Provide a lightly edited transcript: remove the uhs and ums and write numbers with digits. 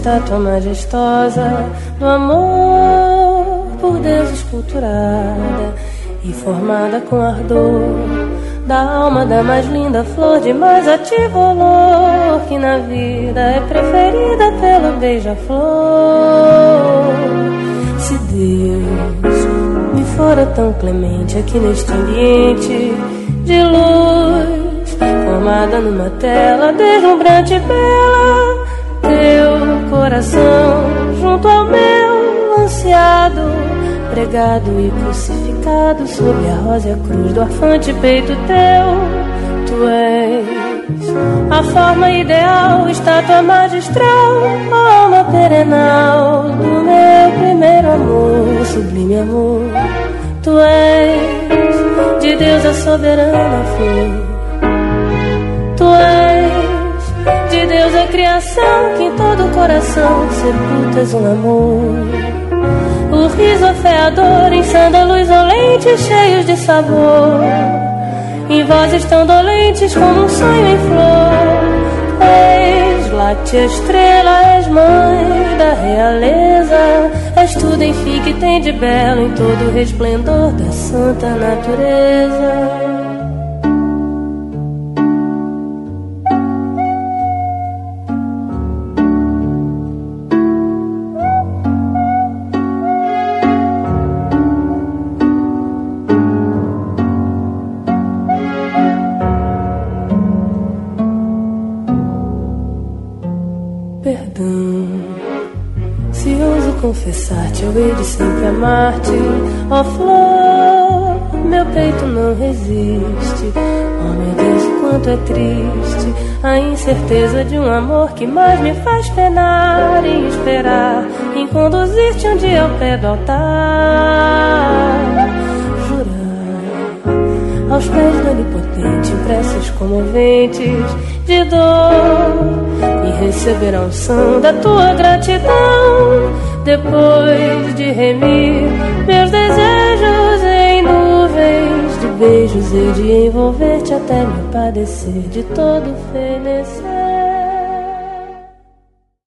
estátua majestosa do amor por Deus esculturada e formada com ardor da alma da mais linda flor de mais ativo olor, que na vida é preferida pelo beija-flor. Se Deus me fora tão clemente aqui neste ambiente de luz, formada numa tela deslumbrante e bela, teu coração junto ao meu ansiado, pregado e crucificado sob a rósea cruz do arfante peito teu. Tu és a forma ideal, estátua magistral, alma perenal do meu primeiro amor, sublime amor. Tu és de Deus a soberana flor. Tu és de Deus a criação, que em todo coração sepultas um amor. O riso afeador em sândalos olentes cheios de sabor, em vozes tão dolentes como um sonho em flor. És láctea estrela, és mãe da realeza, és tudo enfim que tem de belo em todo o resplendor da santa natureza. Confessar-te, eu hei de sempre amar-te, ó flor, meu peito não resiste. Oh meu Deus, o quanto é triste a incerteza de um amor que mais me faz penar e esperar em conduzir-te um dia ao pé do altar. Jurar aos pés do onipotente em preces comoventes de dor e receber a unção da tua gratidão. Depois de remir meus desejos em nuvens de beijos, hei de envolver-te até me padecer de todo fenecer.